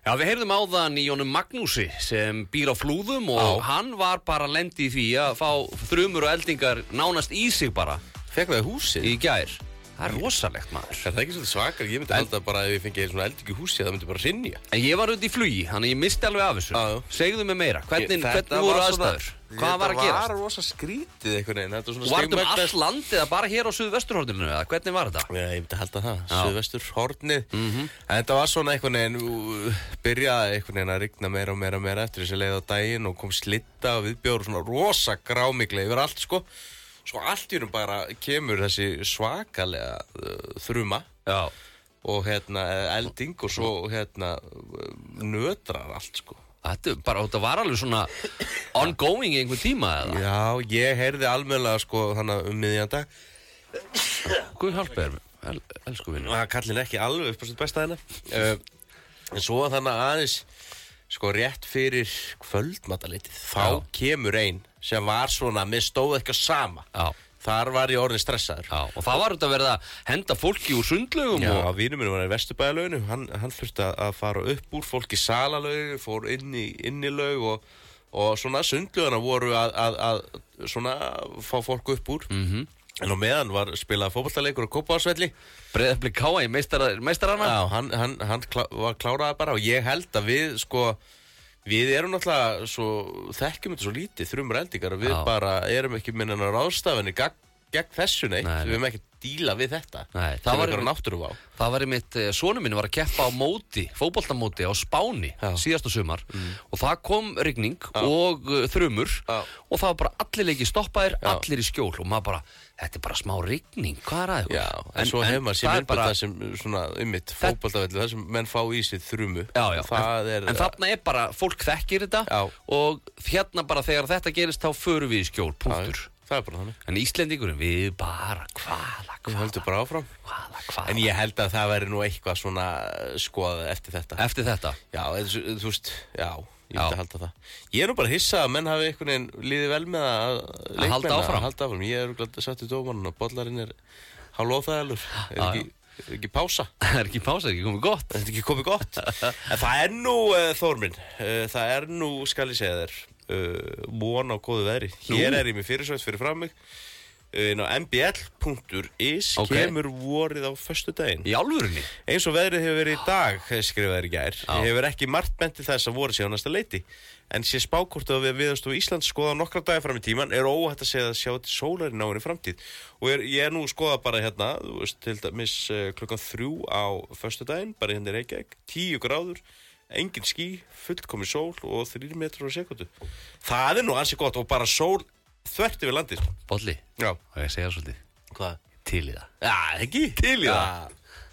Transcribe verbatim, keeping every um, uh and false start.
Já, við heyrðum áðan í honum Magnúsi sem býr á Flúðum og Já. hann var bara lendi í því að fá þrumur og eldingar nánast í sig bara Fekk það í húsið? í gær. Það er rosalegt, maður. Er það ekki svolítið svakar? Ég myndi En- halda bara ef ég fengi svona eldingu í húsið, það myndi bara hrynja. En ég var út í flugi, þannig ég misti alveg af þessu. Já, já. Segðu mig meira, hvernig, Ég- þetta hvernig voru var svona- aðstæður? Hvað var að Þetta gerast? var rosa skrítið einhvern veginn. Þetta var svona Þú vart um stigmagnað- allt landið eða bara hér á Suðvesturhorninu eða hvernig var þetta? Já, ég myndi halda það, Já. Suðvestur hornið. En þetta var svona einhvern veginn, ú, byrjaði einhvern veginn að rigna meira og meira og meira eftir þessi leið á daginn og kom slitta og viðbjóður svona rosa grámigla yfir allt, sko. Svo allt í raun bara kemur þessi svakalega uh, þruma Já. og hérna elding og svo hérna uh, nötrar allt, sko. Þetta, er bara, þetta var alveg svona ongoing í einhvern tíma eða? Já, ég heyrði almennilega, sko, þannig um miðjan dag. Guð hjálpa þér, el, elsku vinnu. Það kallir ekki alveg upp á sitt besta hérna. Uh, en svo þannig aðeins, sko, rétt fyrir kvöldmataleitið, þá Já. kemur ein sem var svona, mér stóð ekki á sama. Já. Þar var ég orðin stressaður. Já, og það var þetta verið að henda fólki úr sundlaugum Já, og... vinur minn var í Vesturbæjarlauginu, hann, hann þurfti að- að fara upp úr, fólk í Salalaugu, fór inn í innilaug og, og svona sundlaugana voru að, að, að svona fá fólk upp úr. Mhm. En á meðan var spilað fótboltaleikur á Kópavogsvelli. Breiðablik K A í meistara, meistarana. Já, hann, hann, hann klá, var kláraði bara og ég held að við, sko, við erum náttúrulega svo, þekkjum þetta svo lítið, þrjumur eldingar, og við Já. bara erum ekki minna ráðstafinni gegn, gegn þessu neitt, Nei, nei. við erum ekki að díla við þetta. Nei, það það var var einmitt- náttúruvá. Það var einmitt, eh, sonur minn var að keppa á móti, fótboltamóti á Spáni Já. síðasta sumar og það kom rigning og uh, þrumur Já. og það var bara allir leiki stoppaðir, allir í skjól og maður bara, þetta er bara smá rigning, hvað er aðeins? Já, en, svo hefur maður sér það er myndbætt bara- það sem svona ummitt fótboltavelli, það sem menn fá í sig þrumu. Já, já, það en, er, en þarna er bara, fólk þekkir þetta Já. og hérna bara þegar þetta gerist þá förum við í skjól, punktur. Já, það er bara þannig. En Íslendingurinn, við bara, hvaða, Við hvaða, höldum bara áfram. hvaða, hvaða, En ég held að það veri nú eitthvað svona skoðað eftir þetta. eftir þetta. Já, þú, þú veist, já, ég Já. myndi að halda það. Ég er nú bara hissað að menn hafi einhvern veginn líðið vel með að leikmenn halda áfram. að halda áfram. Ég er glætt að setja í dómarinn og bollarinn er hálóþæðalur. Er Já, ekki, er ekki pása? Það er ekki pása, ekki komið gott. Er þetta ekki komið gott? En það er nú, uh, Þórminn, uh, það er nú, skal ég segja þér, uh, von á góðu veðri. Hér Nú. er ég með fyrirsvætt fyrir fram mig. Uh, inn á m b l punktur is Ok. kemur vorið á föstudaginn. Í álfurinni. Eins og veðrið hefur verið í dag, skrifaði í gær, Já. hefur ekki margt bent til þess að voru sér á næsta leiti. En sé spákort að við viðastofu Íslands skoða nokkra dagar fram í tíman, er óhætt að segja að sjá til sólarinn á henni framtíð. Og er, ég er nú að skoða bara hérna, þú veist, til dæmis uh, klukkan þrjú á föstudaginn, bara hérna í Reykjavík, tíu gráður, engin ský, fullkomin sól og þrír metrar á sekundu. Það er nú ansi gott og bara sól þvert yfir landið. Bolli, Já. og ég segja svolítið. Hvað? Til í það. Já, ekki? Til í það. Já.